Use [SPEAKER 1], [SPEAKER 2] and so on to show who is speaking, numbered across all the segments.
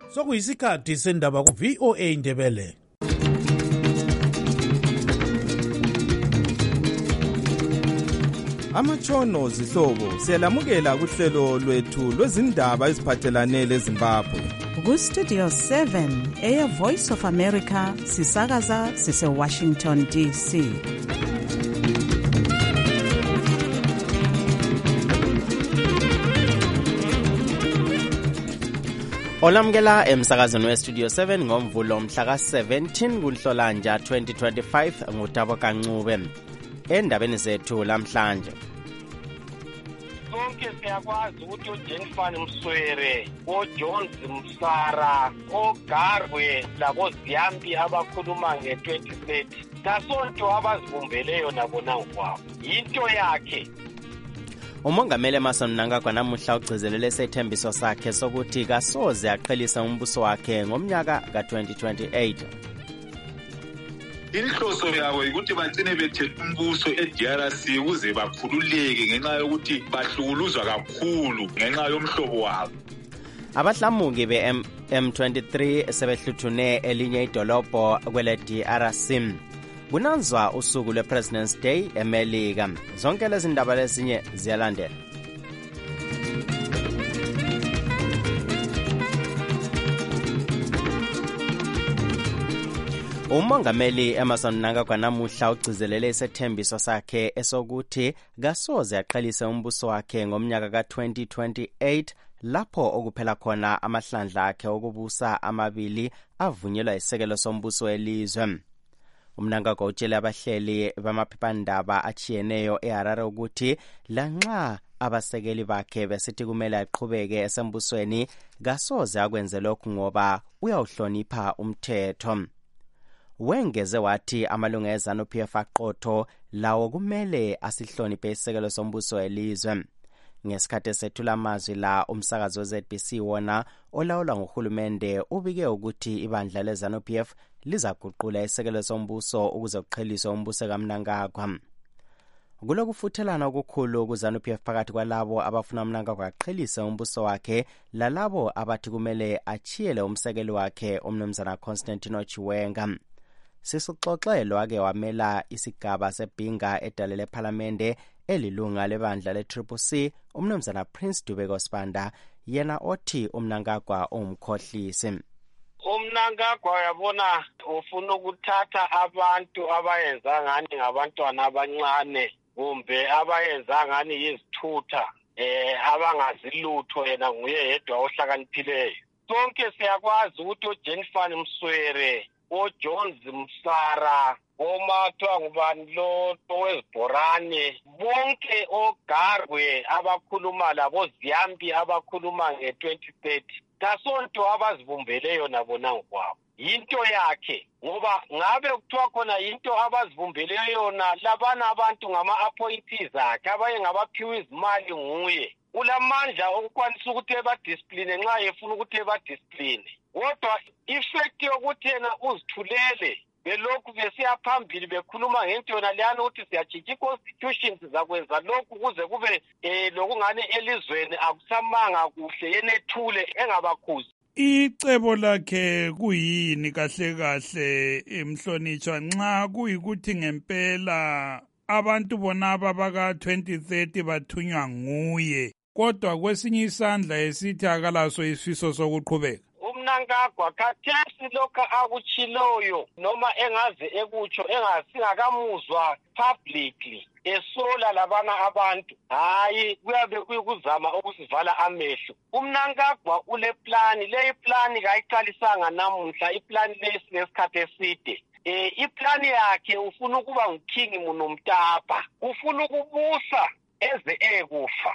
[SPEAKER 1] Sokuyisikhathi sendaba ku VOA Indebele.
[SPEAKER 2] Amatshono zihlobo siyalamukela kuhlelo lwethu lwezindaba eziphathelane leZimbabwe.
[SPEAKER 3] Ku Studio 7 Air Voice of America sisakaza sise Washington DC.
[SPEAKER 4] Olamukela emsakazweni weStudio 7 ngomvulo mhla ka-17 kuNhlolanja 2025 nguTabo Kancube. Endabeni zethu lamhlanje.
[SPEAKER 5] Sonke siyakwazi ukuthi uJennifer Mswere, oJones Msara, oGarwe laboZiyambi abakhuluma nge-2030 kasonto abazibumbeleyo nabo nangokwabo. Yinto yakhe.
[SPEAKER 4] Umongameli Emmerson Mnangagwa namuhla ugcizelele isethembiso sakhe sokuthi kasoze aqhelisa umbuso wakhe ngomnyaka ka-2028.
[SPEAKER 6] Inhloso yabo ukuthi bagcine bethethe umbuso eDRC ukuze bakhululeke ngenxa yokuthi bahlukuluzwa kakhulu ngenxa yomhlobo wabo.
[SPEAKER 4] Abahlamuki be-M23 sebehluthune elinye idolobho kwele DRC. Kunanzwa usuku lwe-President's Day eMelika. Zonke lezi ndaba lezinye ziyalandela. Umongameli Emmerson Mnangagwa namuhla ugcizelele isethembiso sakhe esokuthi kasoze aqhelise umbuso wakhe ngomnyaka ka-2028 lapho okuphela khona amahlandla akhe okubusa amabili avunyelwa isekelo sombuso welizwe. Umnangagwa utshele abahleli bamaphephandaba achiyeneyo eHarare ukuthi lanxa abasekeli bakhe besithi kumele aqhubeke esembusweni kasoze akwenze lokhu ngoba uyawuhlonipha umthetho. Wengeze wathi amalunga eZANU-PF aqotho lawo kumele asihloniphe isekelo sombuso welizwe. Ngesikhathi esethula amazwi la umsakazo weZBC wona olawulwa nguhulumende ubike ukuthi ibandla leZANU-PF lizaguqula isekelo sombuso ukuze kuqheliswe umbuso kaMnangagwa. Kulokufuthelana okukhulu kuZANU-PF phakathi kwalabo abafuna uMnangagwa aqhelise umbuso wakhe lalabo abathi kumele achiyele umsekeli wakhe umnumzana Constantine Chiwenga. Sisuxoxelo wake wamela isigaba sebhinga edalele ephalamende elilunga lebandla le-CCC umnumzana Prince Dubeko Sibanda yena othi uMnangagwa umkhohlisi.
[SPEAKER 5] UMnangagwa yabona ufuna ukuthatha abantu abayenza ngani ngabantwana abancane kumbe abayenza ngani yizithutha abangazilutho yena nguye yedwa ohlakaniphileyo. Sonke siyakwazi ukuthi uJennifer Mswere, oJones Msara, omathwa ngubani lo wezibhorane, bonke oGarwe abakhuluma laboZiyambi abakhuluma nge-2030 kasonto abazibumbeleyo nabo nangokwabo. Yinto yakhe ngoba ngabe kuthiwa khona yinto abazibumbeleyo yona labana abantu ngama-appointees akhe abaye ngabaphiwe izimali nguye. Ulamandla okukwanisa ukuthi ebadiscipline nxa efuna ukuthi ebadiscipline. Kodwa ifect yokuthi yena uzithulele belokhu besiya phambili bekhuluma ngento yona leyana ukuthi siyatshintsha i-constitution sizakwenza lokhu kuze kube lokungane elizweni akusamanga kuhle yena ethule engabakhuzi.
[SPEAKER 7] Icebo lakhe kuyini kahle kahle emhlonitshwa nxa kuyikuthi ngempela abantu bonaba baka 2030 bathunywa nguye kodwa kwesinye isandla esithi akalaso isifiso sokuqhubeka?
[SPEAKER 5] UMnangagwa khathesi lokho akutshiloyo noma engaze ekutsho engasingakamuzwa publicly esola labana abantu hayi kuyabe kuyikuzama ukusivala amehlo. UMnangagwa ule plani, le plani kayiqalisanga namuhla, iplani lesikhathi eside. Iplani yakhe ufuna ukuba nguking munomtapa, ufuna ukubusa eze ekufa.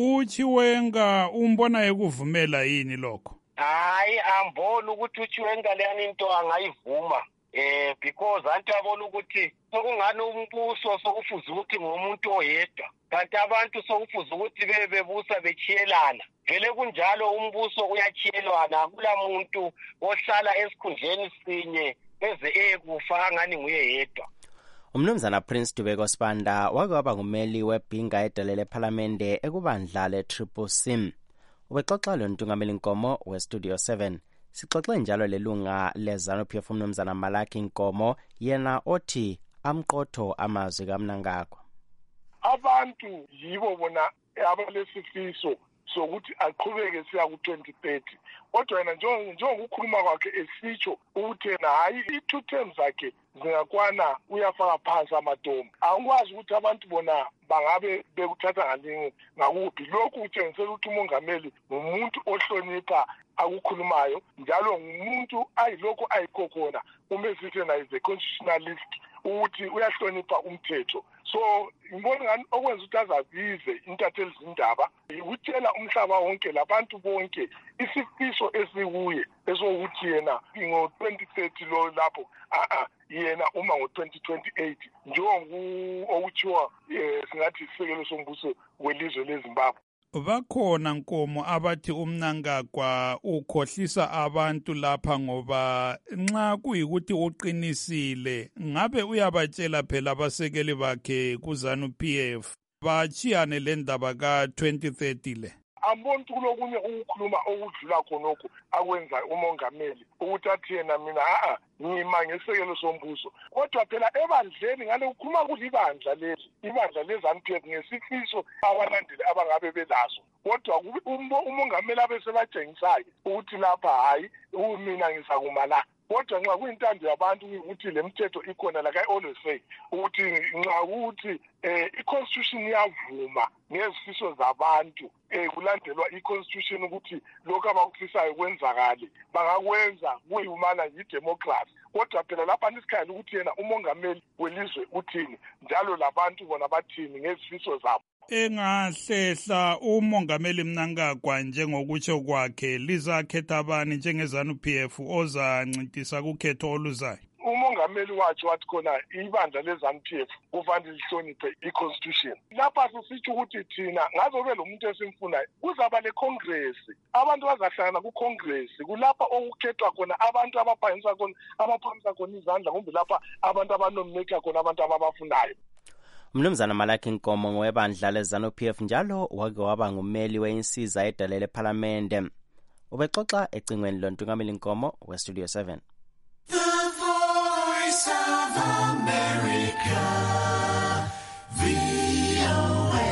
[SPEAKER 7] uChiwenga umbona ekuvumela yini lokho?
[SPEAKER 5] Hayi ambona ukuthi uChiwenga leyani into angayivuma because antu abona ukuthi sokungani umbuso sokufuza ukuthi ngomuntu oyedwa kanti abantu sokufuza ukuthi bebusa bechiyelana. Vele kunjalo umbuso uyachiyelwana, akula muntu ohlala esikhundleni sinye eze ekufa ngani nguye yedwa.
[SPEAKER 4] Umnumzana Prince Dubeko Sibanda wake waba ngumeli webhinga edalele ephalamende ekubandla le-CCC. Ubexoxa lo ntungameli Nkomo weStudio 7 Sixoxe njalo lelunga leZANU-PF uMnumzana Malaki Nkomo yena othi amqotho amazwi kaMnangagwa.
[SPEAKER 8] Abantu yibo bona abalesifiso sokuthi aqhubeke siya ku-2030 kodwa yena njengokukhuluma kwakhe esitsho ukuthi yena hayi i-2 terms zakhe zingakwana uyafaka phansi amatomu. Angikwazi ukuthi abantu bona bangabe bekuthatha ngakuphi. Lokhu kutshengisela ukuthi umongameli ngumuntu ohlonipha akukhulumayo njalo ngumuntu ayilokho ayikhokhona uma sithi yena is a constitutionalist ukuthi uyahlonipha umthetho. So ngibona ngani okwenza ukuthi azabize intatheli zindaba ukutshela umhlaba wonke labantu bonke isifiso esikuye esokuthi yena ngo-2030 lo lapho yena uma ngo-2028 njengoku okuthiwa singathi isekelo sombuso welizwe leZimbabwe.
[SPEAKER 7] Bakhona Nkomo abathi uMnangagwa ukhohlisa abantu lapha ngoba nxa kuyikuthi uqinisile ngabe uyabatshela phela abasekeli bakhe kuZANU-PF bachiyane le ndaba ka-2030 le.
[SPEAKER 8] Amboni ukuthi kulokunye ukukhuluma okudlula khonokho akwenza umongameli ukuthi athi yena mina ngima ngesekelo sombuso kodwa phela ebandleni ngale ukhuluma kulibandla leli ibandla leZANU-PF ngesifiso abalandeli abangabe belazo kodwa umongameli abesebatshengisayo ukuthi lapha hayi mina ngisakuma la kodwa nxa kuyintando yabantu ukuthi le mithetho ikhona like I always say ukuthi nxa ukuthi i-constitution iyavuma ngezifiso zabantu kulandelwa i-constitution ukuthi lokho abakufisayo kwenzakale bangakwenza kuyimana yi-democracy kodwa phela lapha nisikhayela ukuthi yena umongameli welizwe uthini njalo labantu bona bathini ngezifiso zabo.
[SPEAKER 7] Engahlehla umongameli Mnangagwa njengokutsho kwakhe lizakhetha abani njengeZANU-PF ozancintisa kukhetho oluzayo.
[SPEAKER 8] Umongameli wathi khona ibandla leZANU-PF kufanele lihloniphe i-constitution. Lapha sisitsho ukuthi thina ngazobe lo muntu esimfunayo kuzaba le-congress abantu bazahlangana ku-congress kulapha okukhethwa khona abantu abaphakamisa khona izandla kumbe lapha abantu abanominate khona abantu ababafunayo.
[SPEAKER 4] Mnumzana Malaki Nkomo ngowebandla leZANU-PF njalo wake waba ngumeli weinsiza edalele ePhalamende. Ubexoxa ecingweni loNtungameli Nkomo weStudio 7.
[SPEAKER 9] The Voice of America, VOA.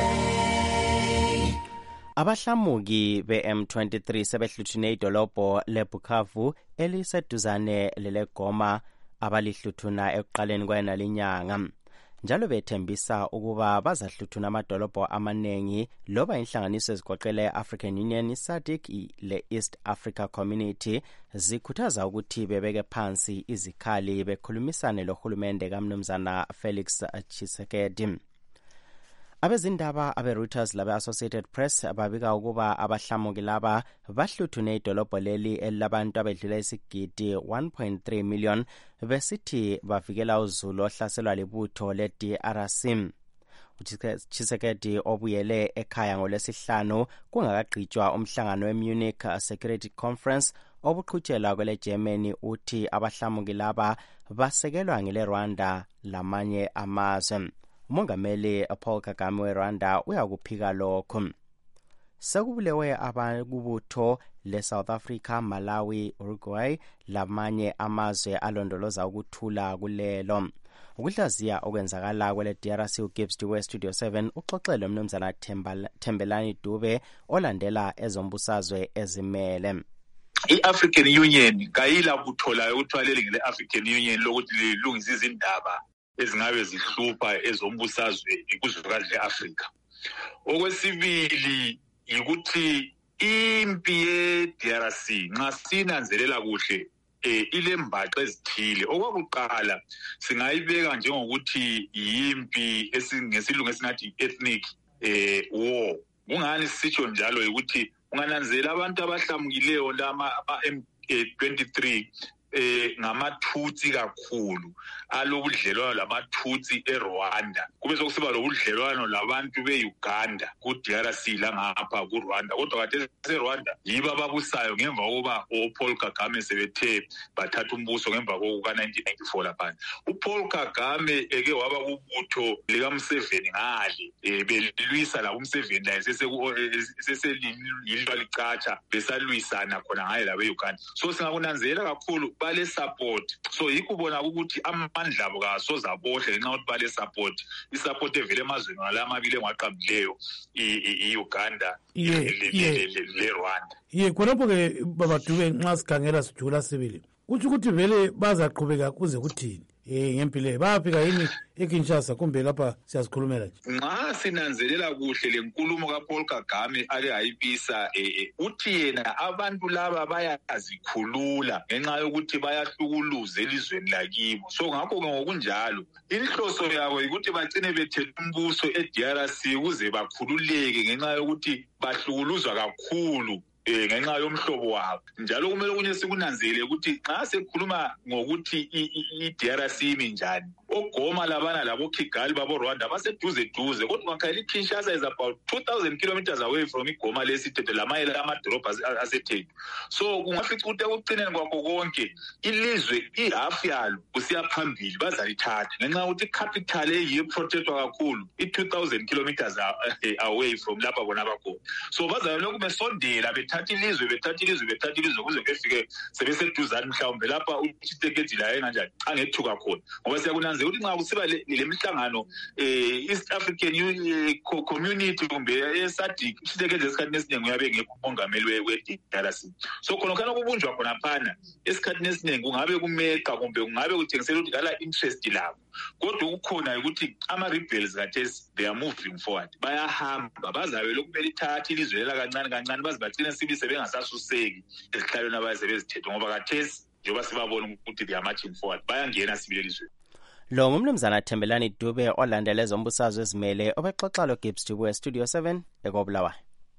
[SPEAKER 4] Abahlamuki be-M23 sebehluthune idolobho leBukavu eliseduzane leleGoma abalihluthuna ekuqaleni kwayonalinyanga. Njalo bethembisa ukuba bazahluthuna amadolobho amanengi loba inhlanganiso ezigoqele African Union, SADC le-East Africa Community zikhuthaza ukuthi bebeke phansi izikhali bekhulumisane lohulumende kaMnumzana Felix Tshisekedi. Abezindaba abe-Reuters labe-Associated Press babika ukuba abahlamuki laba bahluthune idolobho leli elabantu abedlula isigidi 1.3 million besithi bavikela uzulu ohlaselwa libutho le-DRC. uTshisekedi obuyele ekhaya ngolwesihlanu kungakagqitshwa umhlangano we-Munich Security Conference obuqhutshelwa kwele-Germany uthi abahlamuki laba basekelwa ngele-Rwanda lamanye amazwe. Umongameli Paul Kagame weRwanda uyakuphika lokho. Sekubulewe abakubutho le-South Africa, Malawi, Uruguay lamanye amazwe alondoloza ukuthula kulelo. Ukuhlaziya okwenzakala kwele-DRC uGibbs we-Studio 7 uxoxele uMnumzana Thembelani Dube olandela ezombusazwe ezimele.
[SPEAKER 6] I-African Union kayila butholayo ukuthwaleli ngele-African Union lokuthi lilungise izindaba ezingabe zihlupha ezombusazwe kuzwekazi le-Afrika. Okwesibili yikuthi impi ye-DRC nxa sinanzelela kuhle ilembaqa ezithile. Okwakuqala singayibeka njengokuthi yimpi ngesilungu esingathi ethnic war. Kungani sisitsho njalo ukuthi ungananzela abantu abahlamukileyo lama ama-M23 ngamaTutsi kakhulu alobudlelwano lamaTutsi eRwanda kube sokusiba lobudlelwano labantu beUganda ku-DRC langapha kuRwanda kodwa kade eRwanda yibo ababusayo ngemva kokuba uPaul Kagame sebethe bathatha umbuso ngemva kokuka-1994 laphana. uPaul Kagame eke waba kubutho likaMseveni ngale belilwisa la uMseveni la seselilwa licatsha besalwisana khona ngaye labe-Uganda. So singakunanzelela kakhulu bale support, so yikho ubona ukuthi amandla abo kasoze abohle ngenxa yokuthi bale support, isupport evele emazweni ngala amabili engiwaqambileyo i-Uganda le-Rwanda.
[SPEAKER 1] Khonapho-ke Baba Dube nxa sikhangela sijula sibili kutsho ukuthi vele bazaqhubeka kuze kuthini ngempilo bayafika yini eKinshasa kumbe lapha siyazikhulumela nje?
[SPEAKER 6] Nxa sinanzelela kuhle le nkulumo kaPaul Kagame ake ayibisa uthi yena abantu laba bayazikhulula ngenxa yokuthi bayahlukuluza elizweni lakibo. So ngakho ngokunjalo inhloso yabo ukuthi bagcine bethethe umbuso eDRC ukuze bakhululeke ngenxa yokuthi bahlukuluzwa kakhulu ngenxa yomhlobo wabo. Njalo kumele kunye sikunanzele ukuthi nxa sekhuluma ngokuthi i-DRC imi njani, oGoma labana labo Kigali babo Rwanda baseduze kodwa ngakhayeli Kinshasa is about 2,000 kilometers away from iGoma lesithethe lamayela amadolobha aseTheku. So kungafica ukuthi ekucineni kwakho konke ilizwe ihalf yalo kusiya phambili bazalithatha ngenxa yokuthi capital eyiyo protectwa kakhulu i-2,000 kilometers away from lapha bona bakhona. So bazalokhu besondela bethatha ilizwe kuze kufike sebeseduzane mhlawumbe lapha uChitekedi la enganjani angethuka khona. Ngoba siyakunanzela ukuthi nxa kusiba le mihlangano East African Community kumbe eSADC, uChitekedi esikhathini esiningi uyabe ngekho umongameli we-DRC. So khona kubunjwa khona phana esikhathini esiningi kungabe kumeqa kumbe kungabe kuthengisela ukuthi kala interest labo. Kodwa ukukhona ukuthi ama-rebels kathesi they are moving forward, bayahamba bazabe lokhu belithatha ilizwe lela kancane baze bagcine sibi sebengasasuseki ezihlalweni abaze bezithethe ngoba kathesi njengoba sibabona ukuthi they are marching forward bayangena sibile elizweni.
[SPEAKER 4] Lo ngumnumzana Thembelani Dube olandela ezombusazwe ezimele obexoxa lo Gibbs Dube Studio 7 eKobulawayo.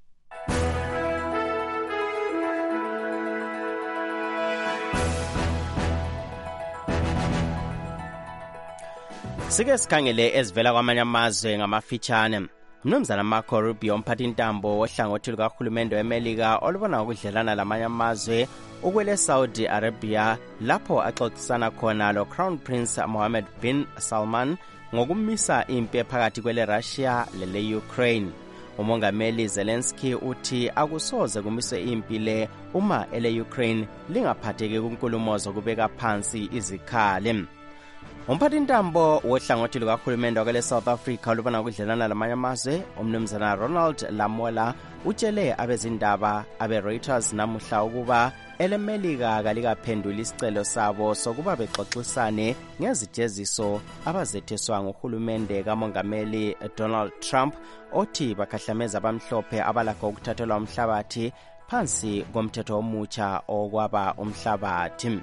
[SPEAKER 4] Sike sikhangele ezivela kwamanye amazwe ngamafitshane. Mnumzana Marco Rubio umphathintambo wohlangothi lukahulumende weMelika olubona ukudlelana lamanye amazwe ukwele Saudi Arabia lapho axoxisana khona lo Crown Prince Mohammed bin Salman ngokumisa impi phakathi kwele Russia lele Ukraine. Umongameli Zelensky uthi akusoze kumiswe impi le uma ele Ukraine lingaphatheki kunkulumo zokubeka phansi izikhali. Umphathintambo wohlangothi lukahulumende wakele South Africa olubona ukudlelana lamanye amazwe umnumzana Ronald Lamola utshele abezindaba abe-Reuters namuhla ukuba eleMelika kalikaphendula isicelo sabo sokuba bexoxisane ngezijeziso abazetheswa nguhulumende kamongameli Donald Trump othi bakhahlameza abamhlophe abalakho ukuthathelwa umhlabathi phansi komthetho omutsha okwaba umhlabathi.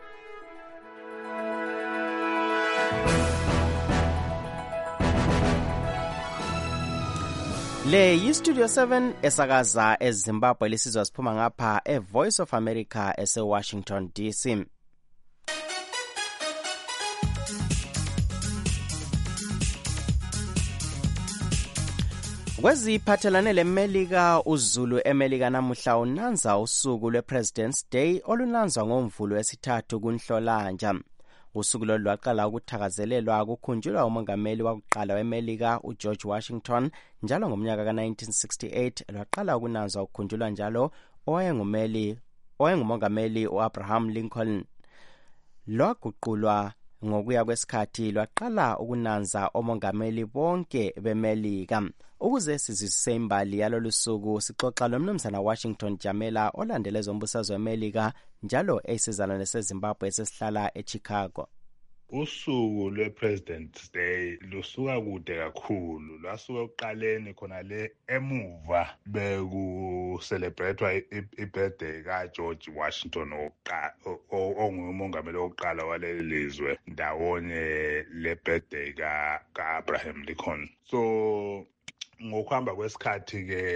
[SPEAKER 4] Le yi-Studio 7 esakaza eZimbabwe lisizwa siphuma ngapha eVoice of America eseWashington DC. Kweziphathelane leMelika, uZulu eMelika namuhla unanza usuku lwe-President's Day olunanzwa ngoMvulo wesithathu kuNhlolanja. Usuku lolu lwaqala ukuthakazelelwa kukhunjulwa umongameli wakuqala weMelika uGeorge Washington njalo ngomnyaka ka-1968 lwaqala ukunanzwa ukukhunjulwa njalo owayengumongameli uAbraham Lincoln. Lwaguqulwa ngokuya kwesikhathi lwaqala ukunanza omongameli bonke beMelika. Ukuze sizwisise imbali yalolu suku sixoxa lomnumzana Washington Jamela olandela ezombusazwe weMelika njalo esizalwane seZimbabwe esesihlala eChicago.
[SPEAKER 10] Usuku lwe-President's Day lusuka kude kakhulu, lwasuka ekuqaleni khona le emuva beku-celebratewa i-birthday kaGeorge Washington ongumongameli wokuqala waleli lizwe ndawonye le-birthday ka-Abraham Lincoln. So ngokuhamba kwesikhathi-ke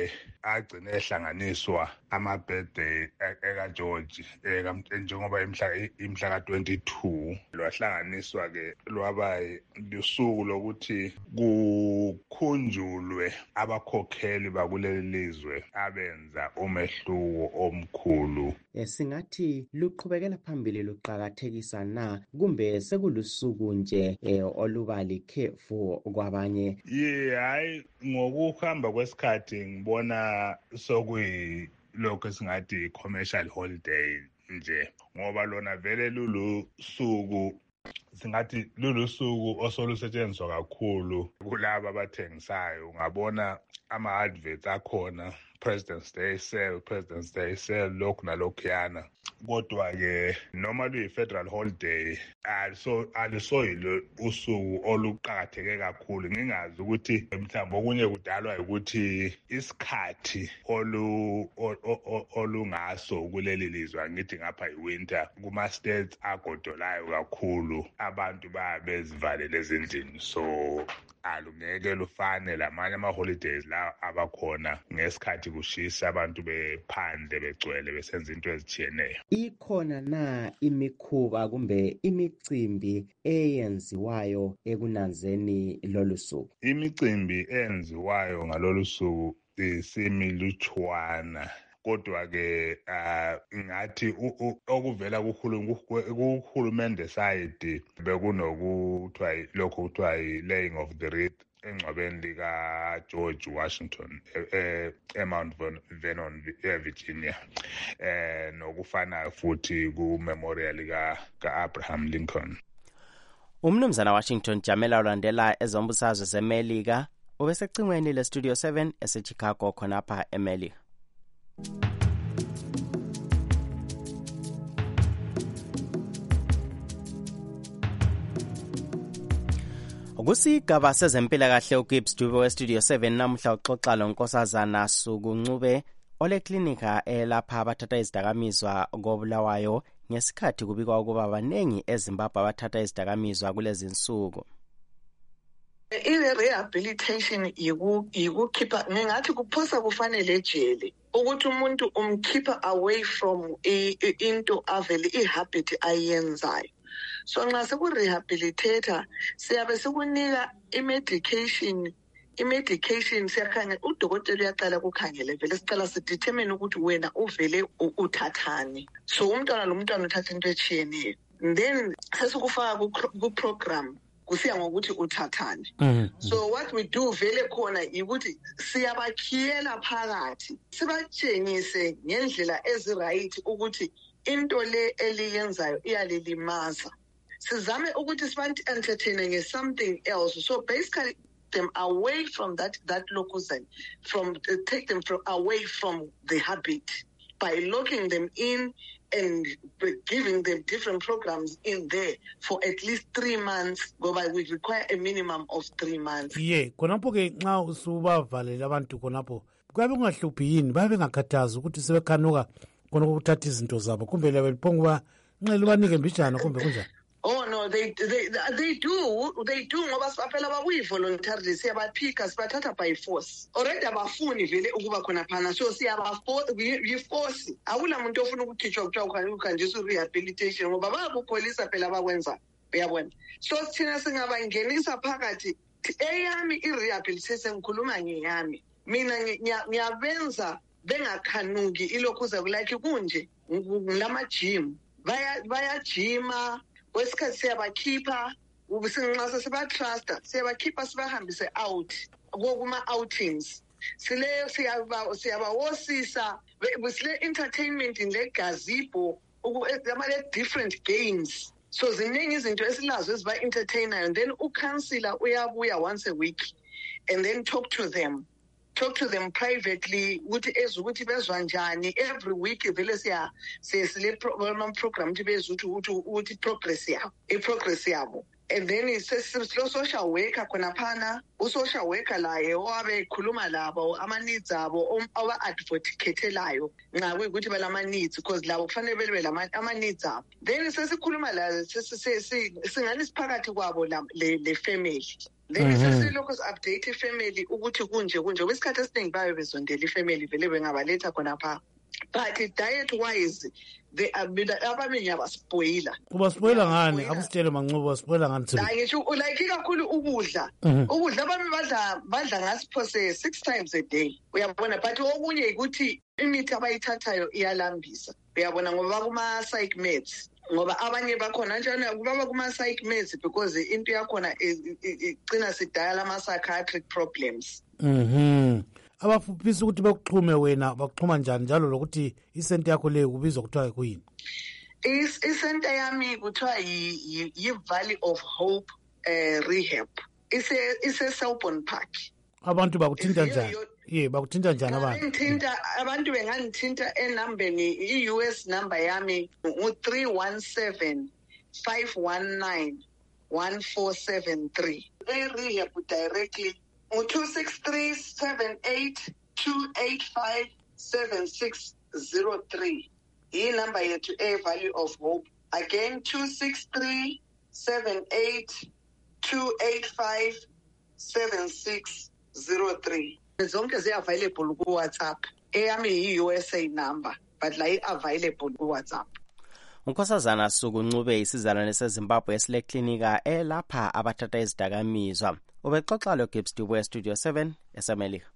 [SPEAKER 10] agcine ehlanganiswa ama-birthday eka-George njengoba imhla ka-22 lwahlanganiswa-ke lwaba lusuku lokuthi kukhunjulwe abakhokheli bakuleli lizwe abenza umehluko omkhulu.
[SPEAKER 4] Singathi luqhubekela phambili luqakathekisa na kumbe sekulusuku nje oluba likhefu kwabanye?
[SPEAKER 10] Hayi, ngokuhamba kwesikhathi ngibona sokuyilokho esingathi commercial holiday nje, ngoba lona vele lulusuku singathi lulusuku osolusetshenziswa kakhulu kulabo abathengisayo. Ungabona ama-adverts akhona, President's Day sale, lokhu nalokhuyana. Kodwa-ke noma luyi-federal holiday alisoyilo usuku oluqakatheke kakhulu. Ngingazi ukuthi mhlawumbe okunye kudalwa ukuthi isikhathi olungaso kuleli lizwe, angithi ngapha i-winter, kuma-states agodolayo kakhulu abantu babezivalele ezindlini, so alungeke lufane lamanye ama-holidays la abakhona ngesikhathi kushisa abantu bephandle begcwele besenza into ezitshiyeneyo.
[SPEAKER 4] Ikhona na imikhuba kumbe imicimbi eyenziwayo ekunanzeni lolu suku?
[SPEAKER 10] Imicimbi eyenziwayo ngalolu suku isimilutshwana, kodwa-ke ngathi okuvela kuhulumende side bekunokuthiwa lokho kuthiwa yi-laying of the wreath engcwabeni lika-George Washington eMount Vernon, Virginia, nokufanayo futhi ku-memorial ka-Abraham Lincoln.
[SPEAKER 4] Umnumzana Washington Jamela ulandela ezombusazwe zeMelika ubesecingweni le-Studio 7 eseChicago khonapha eMelika. Kusigaba sezempilakahle uGibbs Dube weStudio 7 namuhla uxoxa loNkosazana Sukuncube oleklinika elapha abathatha izidakamizwa koBulawayo ngesikhathi kubikwa ukuba abanengi eZimbabwe abathatha izidakamizwa kulezi insuku.
[SPEAKER 11] I-rehabilitation yikukhipha, ngingathi kuphosa kufanele ejele ukuthi umuntu umkhipha away from into avele ihabit ayenzayo. So nxa sekurehabilitator siyabe sikunika imedication siyakhangela, udokotela uyaqala kukhangele vele siqala sidetermine ukuthi wena uvele uthathani. So umntwana uthatha into etshiyeneyo, then sesikufaka ku-program kusiya ngokuthi uthathani. So what we do vele khona yikuthi siyabakhiyela phakathi sibatshengise ngendlela eziright ukuthi into le eliyenzayo iyalilimaza. Sizame ukuthi siba-entertain nge-something else. So basically them away from that locusm, take them away from the habit by locking them in and giving them different programs in there for at least 3 months, ngoba we require a minimum of 3 months.
[SPEAKER 1] Khonapho ke nxa usubavalele abantu khonapho kuyabe kungahluphi yini, babe ngakhathazi ukuthi sebekhanuka khona ukuthatha izinto zabo, kumbe lebe liphonguba nxele banike mbijana kumbe kunjani?
[SPEAKER 11] Oh no, they do ngoba sibaphela bakuyi-voluntarily, siyabaphika sibathatha by force. Already abafuni vele ukuba khona phana, so siyabayiforce. Akula muntu ofuna ukukhitshwa kuthiwa ukhanjiswa i-rehabilitation ngoba bayakupholisa phela bakwenza, uyabona. So thina singabangenisa phakathi. Eyami i-rehabilitation ngikhuluma ngeyami, mina ngiyabenza bengakhanuki ilokhuza kulike kunje ngilama-gym, bayajima kwesikhathi siyabakhipha, nxa sibatrusta siyabakhipha sibahambise out kuma-outings. Siyabawosisa sile-entertainment le-gazebo le-different games. So ziningi izinto esilazo eziba-entertainayo, and then ucounselor uyabuya once a week and then talk to them privately ukuthi ezukuthi bezwa njani. Every week vele sile program ukuthi bezwe ukuthi progress yabo. And then social worker khona phana, u-social worker laye owabe khuluma labo ama-needs abo aba-advocatelayo nxa kuyikuthi balama-needs, because labo kufanele bebe ama-needs abo. Then sesikhuluma la singani siphakathi kwabo le family. then sesilokhu si-update ifamily ukuthi kunje kwesikhathi esiningi bayo bezondela ifamily vele bengabaletha khonapha. But diet wise abaningi abaspoila.
[SPEAKER 1] Ubaspoila ngani? Akusitshele Mancubo baspoila ngani thina?
[SPEAKER 11] Ngisho like kakhulu ukudla. Ukudla abami badla ngasiphose 6 times a day. Uyabona, but okunye ukuthi imithi abayithathayo iyalambisa. Uyabona ngoba kuma psych meds. Ngoba abanye bakhona njalo kubaba kuma psych meds because into yakhona igcina sidala ama psychiatric problems.
[SPEAKER 1] Abafisa ukuthi bekuxhume wena bakuxhuma njalo lokuthi isente yakho leyo kubizwa kuthiwa kuyini?
[SPEAKER 11] Isente yami kuthiwa yi-Valley of Hope Rehab. Ise Selborne Park.
[SPEAKER 1] Abantu bakuthinta njani? Bakuthinta njani abantu?
[SPEAKER 11] Abantu bengangithinta enambeni i-US number yami u317 519 1473. Rehab directly 263-78-285-7603. Iyi number yethu Valley of Hope. Again 263-78-285-7603. Zonke zi-available ku WhatsApp. Eyami yi-USA number, but la i-available ku WhatsApp.
[SPEAKER 4] Unkosazana Suku Ncube isizalwane seZimbabwe esileklinika elapha abathatha izidakamizwa. Ubexoxa lo Gibbs Dubo Studio 7 eSamelika.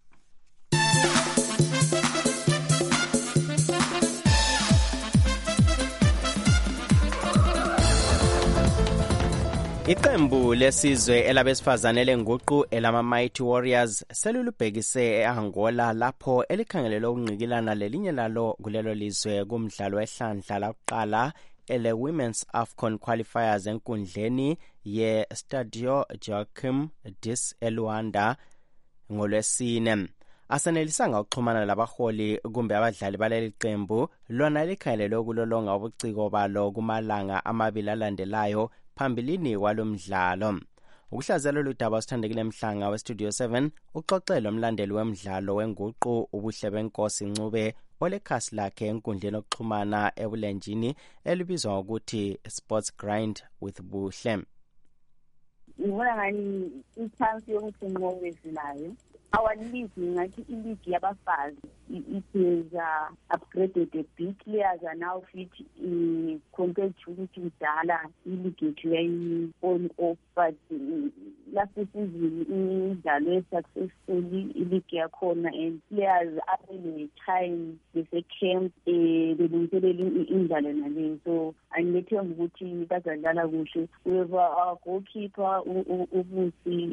[SPEAKER 4] Iqembu lesizwe elabesifazane lenguqu elama Mighty Warriors selulubhekise eAngola lapho elikhangelele ukunqikilana lelinye lalo kulelo lizwe kumdlalo wehlandla lakuqala ele Women's AFCON qualifiers enkundleni ye Stadio Joaquim Dias eLuanda ngolwesine. Asenelisanga ukuxhumana labaholi kumbe abadlali baleli qembu lona likhangelele ukulolonga ubuciko balo kumalanga amabili alandelayo phambilini walomdlalo. Ukuhlazela ludaba sithandekile Mhlanga weStudio 7 uxoxela umlandeli wemidlalo wenguqu ubuhle benkosi Ncube olekhasi lakhe enkundleni okuxhumana ebulenjini elibizwa ngokuthi Sports Grind with Buhle.
[SPEAKER 12] Ngibona ngani i-chance yokuthi Ncube silayo. Our league ngathi i-league yabafazi it is upgraded a bit. Players are now fit compared to ukuthi kudala i-league yethu yayi-on off, but last season idlalwe successfully i-league yakhona and players abene-time bese-camp belungiselele indlalo naleyo. So angithemba ukuthi bazadlala kuhle. We have our goalkeeper ubusi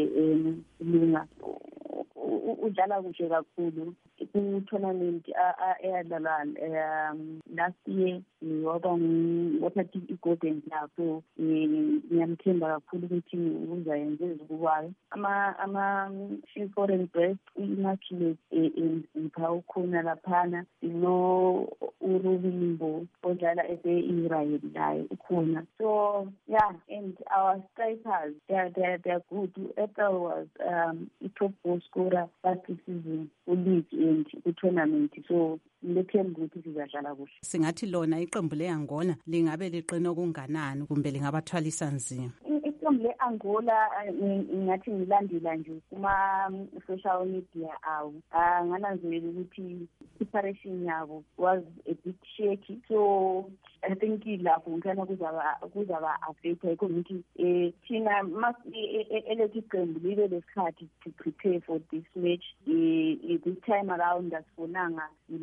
[SPEAKER 12] Lunga udlala kuhle kakhulu ku-tournament eyadlala last year wathatha i-golden glove. So ngiyamthemba kakhulu ukuthi uzayenza ezikubayo. Ama-few foreign breast i-immaculate mpha ukhona laphana lo uRubimbo odlala ese-Israel layo ukhona. So yeah, and our strikers they're good. April was top goal scorer last season ku-league and ku-tournament. So lethemba ukuthi sizadlala kuhle.
[SPEAKER 3] Singathi lona iqembu leAngola lingabe liqina okunganani kumbe lingabathwalisa nzima?
[SPEAKER 12] Iqembu le-Angola ngathi ngilandela nje kuma-social media awo ngananzelela ukuthi preparation yabo was a bit shaky. So I think lapho ngikana kuzaba affect ukuthi thina elethi iqembu libe lesikhathi to prepare for this match. This time around asifonanga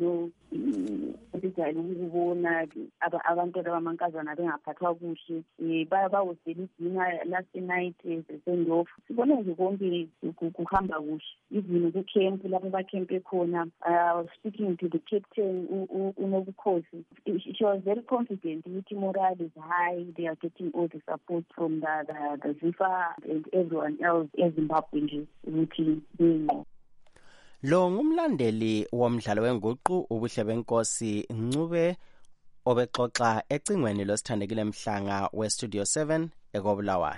[SPEAKER 12] esijayele ukubona abantu abamankazana bengaphathwa kuhle bawusela idinga last night send-off. Sibone nje konke kuhamba kuhle. Even ku-camp lapho bakempe khona, I was speaking to the captain uNobukhosi. She was very confident ukuthi morale is high. They are getting all the support from the FIFA and everyone else eZimbabwe nje ukuthi
[SPEAKER 4] Lo ngumlandeli womdlalo wenguqu ubuhle benkosi Ncube obexoxa ecingweni losithandekile Mhlanga weStudio 7 eKobulawayo.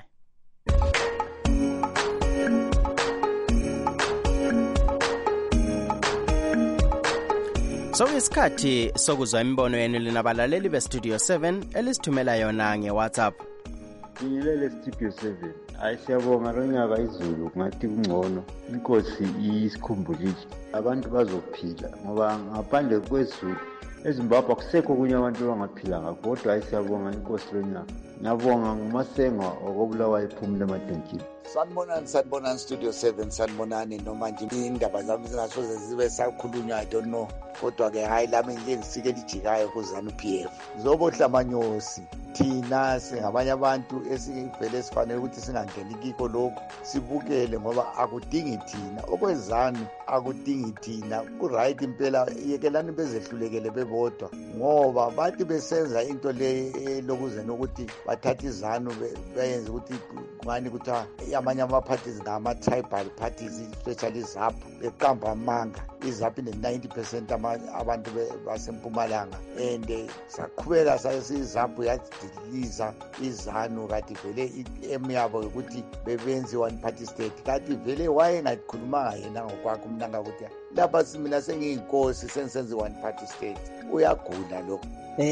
[SPEAKER 4] So isikhathi sokuzwa imbono yenu linabalaleli beStudio 7 elisithumela yona ngeWhatsApp.
[SPEAKER 13] Ngilele Studio 7. Hayi siyabonga lo nyaka izulu ngathi kungcono. Inkosi isikhumbulile abantu bazophila ngoba ngaphandle kwezulu eZimbabwe akusekho kunye abantu abangaphila ngakho. Kodwa hayi siyabonga inkosi lo nyaka. Ngiyabonga nguMasenga okobulawa iphumule emadonjini.
[SPEAKER 14] Sanibonani Studio 7, sanibonani noma nje indaba zami zingasoze zibe sakhulunywa, I don't know. Kodwa ke hayi lami ngike ngisike lijikayo kuZanu PF. Zobohlamanyosi thina singabanye abantu esivele sifanele ukuthi singangeni kiko lokho sibukele ngoba akudingi thina okwezanu, akudingi thina. Ku-right impela yekelani bezehlulekele bebodwa ngoba bathi besenza into le lokuzena ukuthi bathatha izanu beyenze ukuthi ngani kuthiwa amanye ama-parties ngama-tribal parties, especially izaphu beqamba amanga. Izaphu ine-90% abantu basempumalanga and saqhubeka sayizaphu yadiliza izanu kanti vele i-aim yabo ukuthi bebenze one party state. Kanti vele wayengakhulumanga yena ngokwakho umnanga ukuthi lapha mina sengiyinkosi sengisenze one party state. Uyagula lokho.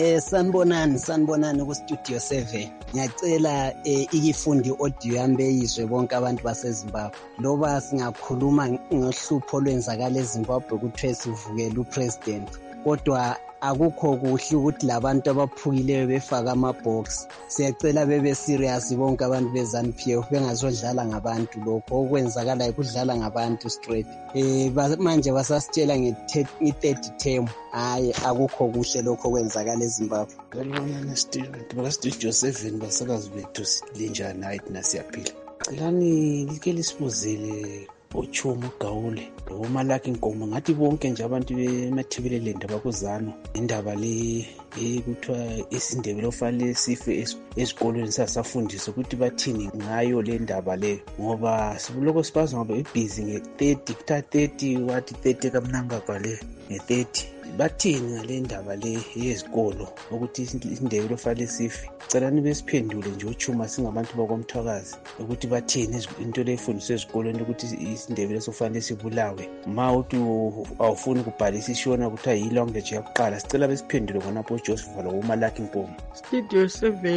[SPEAKER 15] Sanibonani ku-Studio 7. Ngiyacela iyifundi audio yami beyizwe bonke abantu baseZimbabwe. Loba singakhuluma ngohlupho lwenzakala eZimbabwe kuthiwe sivukele upresident. Kodwa akukho kuhle ukuthi labantu abaphukileyo befaka amabhox. Siyacela bebe serious bonke abantu beZANU-PF bengazodlala ngabantu. Lokho okwenzakala ukudlala ngabantu straight. Manje basasitshela nge-third term. Hayi akukho kuhle lokho kwenzakala eZimbabwe.
[SPEAKER 16] Ngibona Studio 7 basakazi bethu linjani hayi thina siyaphila. Celani like lisibuzele uChumo Gawule loMalaki Nkomo ngathi bonke nje abantu bemathebelelenda bakuzano indaba le kuthiwa isindebele ofanele sife ezikolweni sasafundiswa ukuthi bathini ngayo le ndaba le ngoba sibuloko sibaza ngoba ibhizi nge-30 kuthiwa 30 wathi 30 kaMnangagwa le nge-30 bathini ngale ndaba le yezikolo ukuthi isindebele ofanele sife. Celani besiphendule nje uChuma singabantu bakomthwakazi ukuthi bathini into le efundiswa ezikolweni ukuthi isindebele sofanele sibulawe. Ma uthi awufuni ukubhalisa ishona kuthiwa yi-language yakuqala. Sicela besiphendule khonapho uJoseph loMalaki Nkomo.
[SPEAKER 17] Studio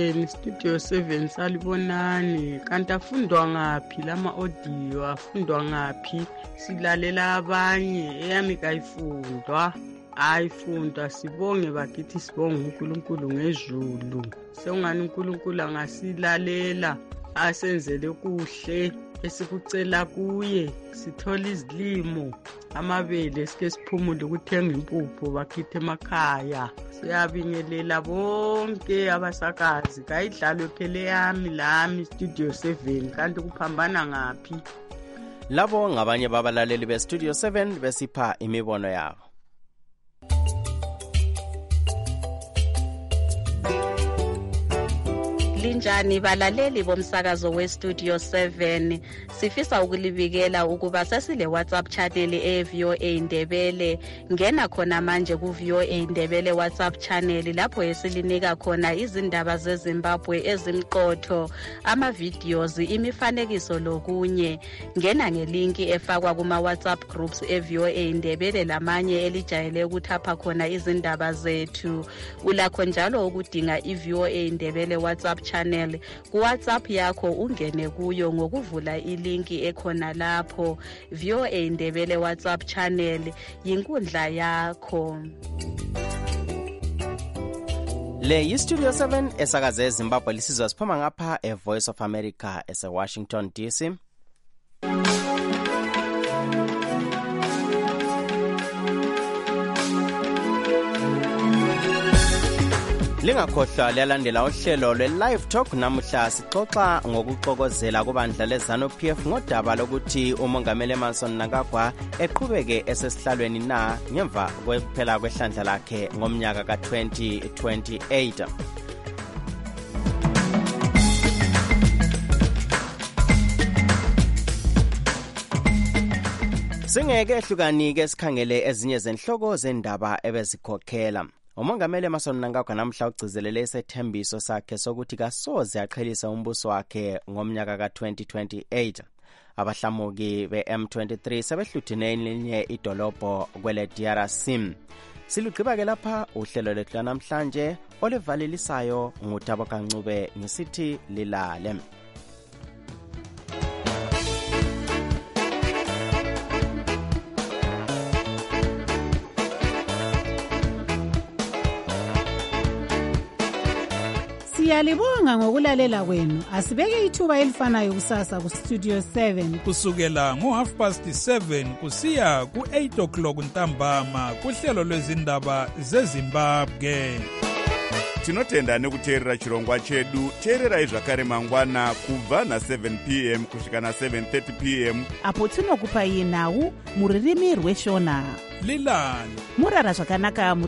[SPEAKER 17] 7 salibonani. Kanti afundwa ngaphi lama audio, afundwa ngaphi? Silalela abanye eyami kayifundwa. Ayifunda sibonge bakithi sibonge uNkulunkulu ngezulu. Sengani uNkulunkulu angasilalela asenzele kuhle esikucela kuye sithola izilimo amabele sike siphumule ukuthenga impuphu bakithi emakhaya. Siyabingelela bonke abasakazi kayidlalwe phele yami lami Studio 7 kanti kuphambana ngaphi.
[SPEAKER 4] Labo ngabanye babalaleli beStudio 7 besipha imibono yabo.
[SPEAKER 18] Linjani balaleli bomsakazo weStudio 7, sifisa ukulibikela ukuba sesile WhatsApp channel eVOA Indebele. Ngena khona manje kuVOA Indebele WhatsApp channel lapho esilinika khona izindaba zeZimbabwe ezimqotho, ama videos, imifanekiso lokunye. Ngena ngelinki efakwa kuma WhatsApp groups eVOA Indebele lamanye elijayele ukuthapha khona izindaba zethu. Ulakho njalo ukudinga iVOA Indebele WhatsApp channel ku WhatsApp yakho ungene kuyo ngokuvula ilinki ekhona lapho. VOA Indebele WhatsApp channel yinkundla yakho.
[SPEAKER 4] Le yiStudio 7 esakaze eZimbabwe lisizwa siphuma ngapha eVoice of America eseWashington DC. Lingakhohlwa liyalandela uhlelo lwe-Live Talk. Namuhla sixoxa ngokuxokozela kubandla leZANU-PF ngodaba lokuthi uMongameli Emmerson Mnangagwa eqhubeke esesihlalweni na ngemva kokuphela kwehlandla lakhe ngomnyaka ka-2028. Singeke ehlukanike sikhangele ezinye zenhloko zendaba ebezikhokhela. uMongameli Emmerson Mnangagwa namhla ugcizelele isethembiso sakhe sokuthi kasoze aqhelise umbuso wakhe ngomnyaka ka-2028. Abahlamuki be-M23 sebehluthine elinye idolobho kwele DRC. Silugqiba ke lapha uhlelo lethu namhlanje olivalelisayo nguThabo Kancube ngisithi lilale.
[SPEAKER 19] Siyalibonga ngokulalela kwenu. Asibeke ithuba elifanayo kusasa ku Studio 7
[SPEAKER 7] kusukela ngo7:30 kusiya ku8 o'clock ntambama kuhlelo lwezindaba zeZimbabwe.
[SPEAKER 20] Tinotenda nekuteerera chirongwa chedu. Teererai zvakare mangwana kubva na7 p.m. kusvika na7:30 p.m.
[SPEAKER 3] apo tinokupai nhau muririmi rweshona.
[SPEAKER 7] Lilani
[SPEAKER 3] murara zvakanaka